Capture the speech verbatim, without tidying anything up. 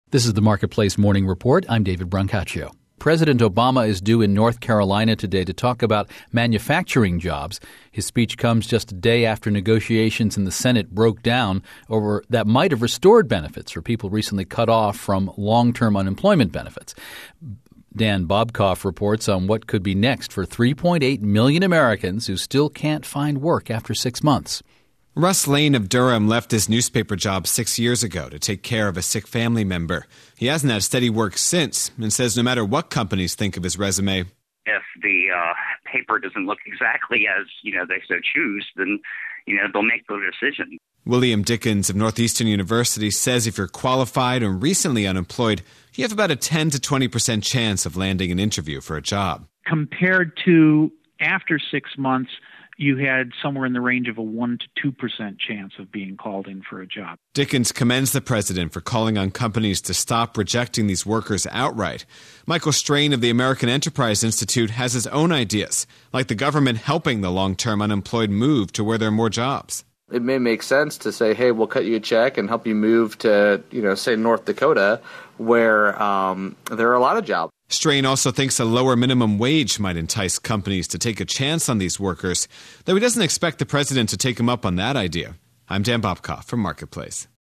This is the Marketplace Morning Report. I'm David Brancaccio. President Obama is due in North Carolina today to talk about manufacturing jobs. His speech comes just a day after negotiations in the Senate broke down over that might have restored benefits for people recently cut off from long-term unemployment benefits. Dan Bobkoff reports on what could be next for three point eight million Americans who still can't find work after six months. Russ Lane of Durham left his newspaper job six years ago to take care of a sick family member. He hasn't had steady work since and says no matter what companies think of his resume. If the uh, paper doesn't look exactly as, you know, they so choose, then, you know, they'll make their decision. William Dickens of Northeastern University says if you're qualified and recently unemployed, you have about a ten to twenty percent chance of landing an interview for a job. Compared to after six months, you had somewhere in the range of a one to two percent chance of being called in for a job. Dickens commends the president for calling on companies to stop rejecting these workers outright. Michael Strain of the American Enterprise Institute has his own ideas, like the government helping the long-term unemployed move to where there are more jobs. It may make sense to say, hey, we'll cut you a check and help you move to, you know, say North Dakota, where um, there are a lot of jobs. Strain also thinks a lower minimum wage might entice companies to take a chance on these workers, though he doesn't expect the president to take him up on that idea. I'm Dan Bobkoff from Marketplace.